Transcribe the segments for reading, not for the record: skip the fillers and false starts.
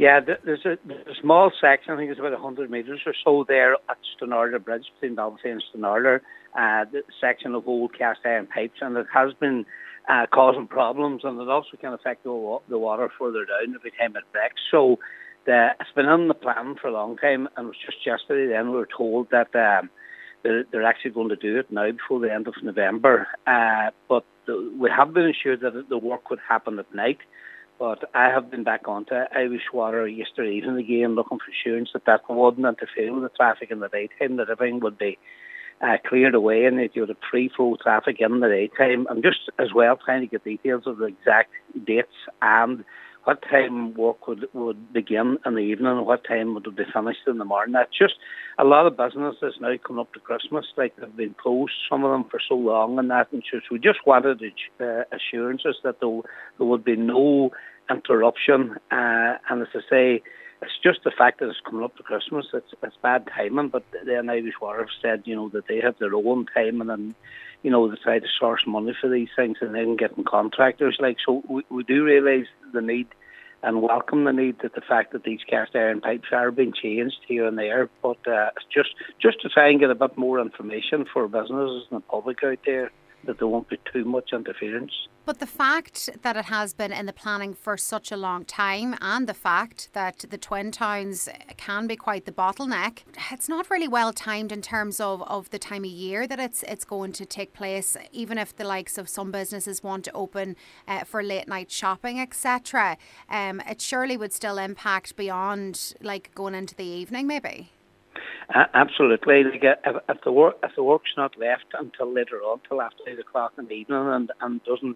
Yeah, there's a small section, I think it's about 100 metres or so there at Stonarler Bridge, between Dalvesey and Stonarler, the section of old cast iron pipes, and it has been causing problems, and it also can affect the water further down every time it breaks. So it's been in the plan for a long time, and it was just yesterday then we were told that they're actually going to do it now before the end of November. But we have been assured that the work would happen at night. But I have been back onto Irish Water yesterday evening again, looking for assurance that wouldn't interfere with the traffic in the daytime, that everything would be cleared away and that you would have free flow traffic in the daytime. I'm just as well trying to get details of the exact dates and what time work would begin in the evening and what time would it be finished in the morning. That's just a lot of businesses now coming up to Christmas, like they've been closed, some of them for so long, and that. And we just wanted assurances that there would be no interruption. And as I say, it's just the fact that it's coming up to Christmas. It's bad timing, but then Irish Water have said, that they have their own time, and then, they try to source money for these things and then getting contractors. So we do realise the need and welcome the need that the fact that these cast iron pipes are being changed here and there. But it's just to try and get a bit more information for businesses and the public out there, that there won't be too much interference. But the fact that it has been in the planning for such a long time, and the fact that the Twin Towns can be quite the bottleneck, it's not really well timed in terms of the time of year that it's going to take place, even if the likes of some businesses want to open for late night shopping, etc. It surely would still impact beyond going into the evening maybe. Absolutely. If the work's not left until later on, till after 8 o'clock in the evening, and doesn't,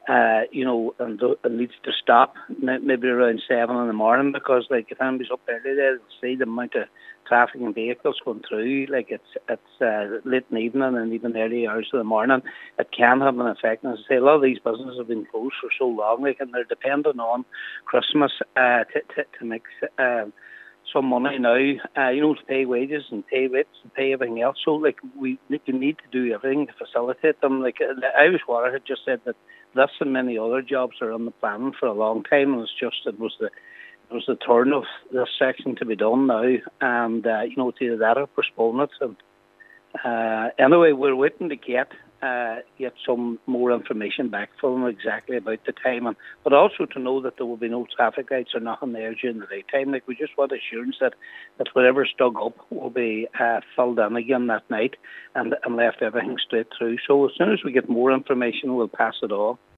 and needs to stop maybe around 7 in the morning, because if anybody's up early there, they'll see the amount of traffic and vehicles going through. It's late in the evening and even early hours of the morning. It can have an effect. And as I say, a lot of these businesses have been closed for so long, and they're dependent on Christmas to make some money now, to pay wages and pay rates and pay everything else. So, we need to do everything to facilitate them. The Irish Water had just said that this and many other jobs are on the plan for a long time, and it was the turn of this section to be done now, and it's either that or postpone it. And anyway, we're waiting to get some more information back from them exactly about the time, but also to know that there will be no traffic lights or nothing there during the daytime. We just want assurance that whatever's dug up will be filled in again that night and left everything straight through. So as soon as we get more information, we'll pass it on.